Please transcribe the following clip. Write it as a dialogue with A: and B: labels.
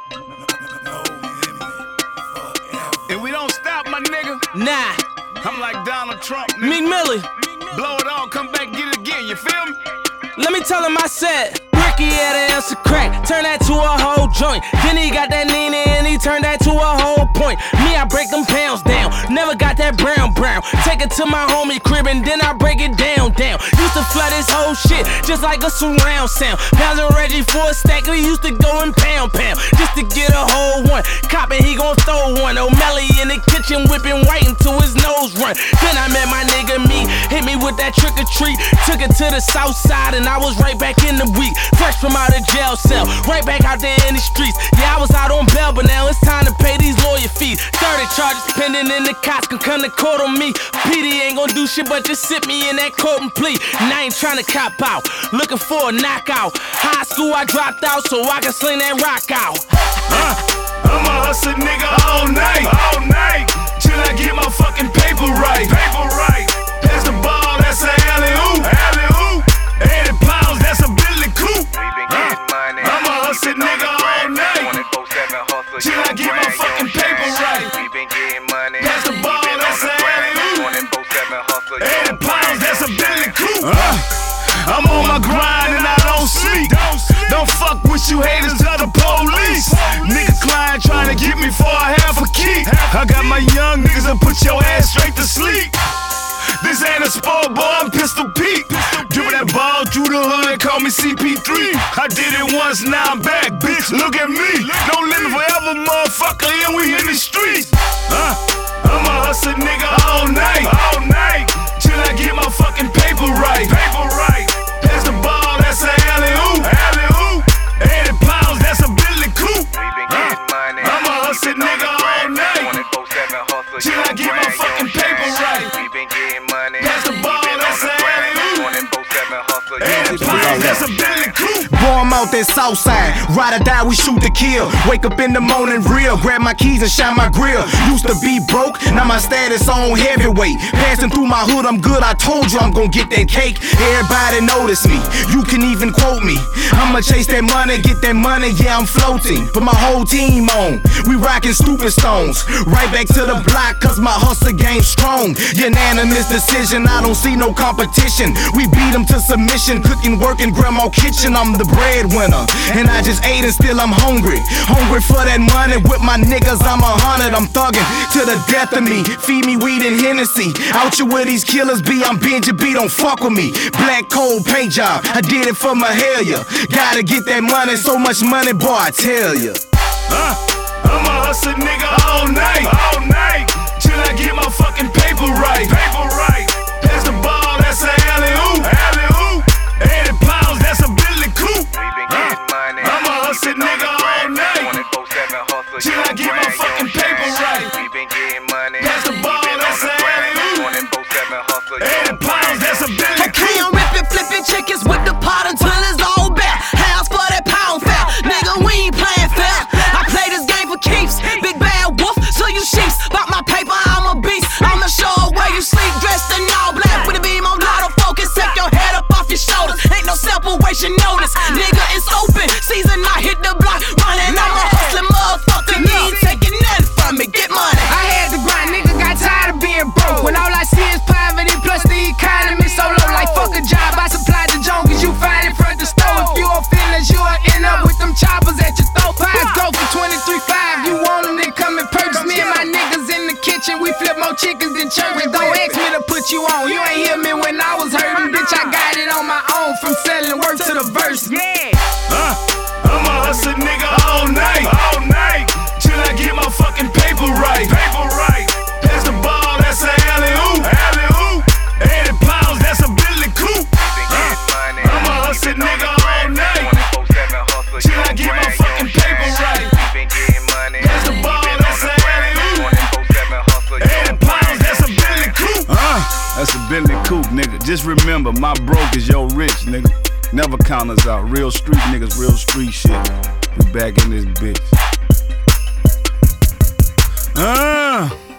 A: And we don't stop, my nigga.
B: Nah.
A: I'm like Donald Trump, nigga.
B: Meek Millie.
A: Blow it all, come back, get it again, you feel me?
B: Let me tell him I said Ricky had an ounce of crack, turn that to a whole joint. Then he got that Nina and he turned that to a whole point. Me, I break them pounds down, never got that brown. Take it to my homie crib and then I break it down. Used to flood this whole shit just like a surround sound. Pounds of Reggie for a stack, we used to go in pound just to get a whole one. Cop it, he gon' throw one. O'Malley in the kitchen whipping white until his nose run. Then I met my nigga me, hit me with that trick or treat. Took it to the south side and I was right back in the week. Fresh from out of jail cell, right back out there in the streets. Yeah, I was out on bail, but now it's time to pay these lawyer fees. 30 charges pending and the cops can come to court on me. PD ain't gon' do shit but just sit me in that court and plea. And I ain't tryna cop out, looking for a knockout. High school I dropped out so I can sling that rock out.
A: I'm a hustler nigga all night, till I get my fucking paper right. Pass the ball, that's a alley-oop. 80 pounds, that's a Billy Coupe. I'm a hustler nigga all night, till I get my fucking paper right. Pass the ball, that's a alley-oop. 80 pounds, that's a Billy Coupe. I'm on my grind and I don't sleep. Don't fuck with you haters, tell the police. Nigga client trying to get me for a half a key. I got my young niggas that put your ass straight to sleep. This ain't a sport, boy, I'm Pistol Pete. Dribble that ball through the hood, call me CP3. I did it once, now I'm back, bitch, look at me. Don't live forever, motherfucker, and we in the streets. I'm a hustler nigga all night, till I get my fucking paper right. Pass the ball, that's a alley-oop. 80 pounds, that's a Billy Coupe. I'm a hustler nigga all night, till I get my fucking paper right. Pass the ball, that's a alley-oop. 80 pounds, that's a Billy Coupe.
C: Boy, I'm out that south side, ride or die, we shoot to kill. Wake up in the morning real, grab my keys and shine my grill. Used to be broke, now my status on heavyweight. Passing through my hood, I'm good, I told you I'm gon' get that cake. Everybody notice me, you can even quote me. I'ma chase that money, get that money, yeah, I'm floating. Put my whole team on, we rockin' stupid stones. Right back to the block, cause my hustle game strong. Unanimous decision, I don't see no competition. We beat them to submission, cooking, working, grandma kitchen. I'm the breadwinner, and I just ate and still I'm hungry. Hungry for that money, with my niggas I'm 100. I'm thuggin' to the death of me, feed me weed and Hennessy. Out you where these killers be, I'm Benji B, don't fuck with me. Black cold paint job, I did it for Mahalia. Gotta get that money, so much money, boy, I tell ya.
A: I'm a hustler nigga all night, till I get my fucking paper right. Pass the ball, that's a alley-oop. 80 pounds, that's a Billy Coupe. I'm a hustler nigga all night, till I get my fucking paper right. Pass the ball, that's a alley-oop. 80 pounds, that's a Billy Coupe.
D: I'm ripping, flipping chickens with the pot until it's all back. House for that pound fat, nigga, we ain't playing fair. I play this game for keeps, big bad wolf, so you sheeps. About my paper, I'm a beast. I'ma show where you sleep, dressed in all black with a beam on auto focus. Take your head up off your shoulders, ain't no separation notice. Nigga, it's open season, I hit the block running. I'm a hustling motherfucker, you ain't taking nothing from me. Get money.
E: I had to grind, nigga, got tired of being broke. When all I see is poverty plus the economy so low. Like fuck a job, I supply the junk, cause you find it from the store. If you don't feelings, you'll end up with them choppers at your throat. Pies go for 23.5, you want them, then come and purchase. Me and my niggas in the kitchen, we flip more chickens than churches. Don't ask me to put you on, you ain't hear me when I was hurting. Bitch, I got it on my own, from selling work to the verse.
A: I'm a hustler nigga all night, till I get my fucking paper right. Pass the ball, that's a alley-oop. 80 pounds, that's a Billy Coupe. I'm a hustler nigga all night, till I get my fucking paper right. Pass the ball, that's a alley-oop. 80 pounds, that's a Billy Coupe. That's a Billy Coupe, nigga. Just remember, my broke is your rich, nigga. Never count us out. Real street niggas, real street shit. We back in this bitch.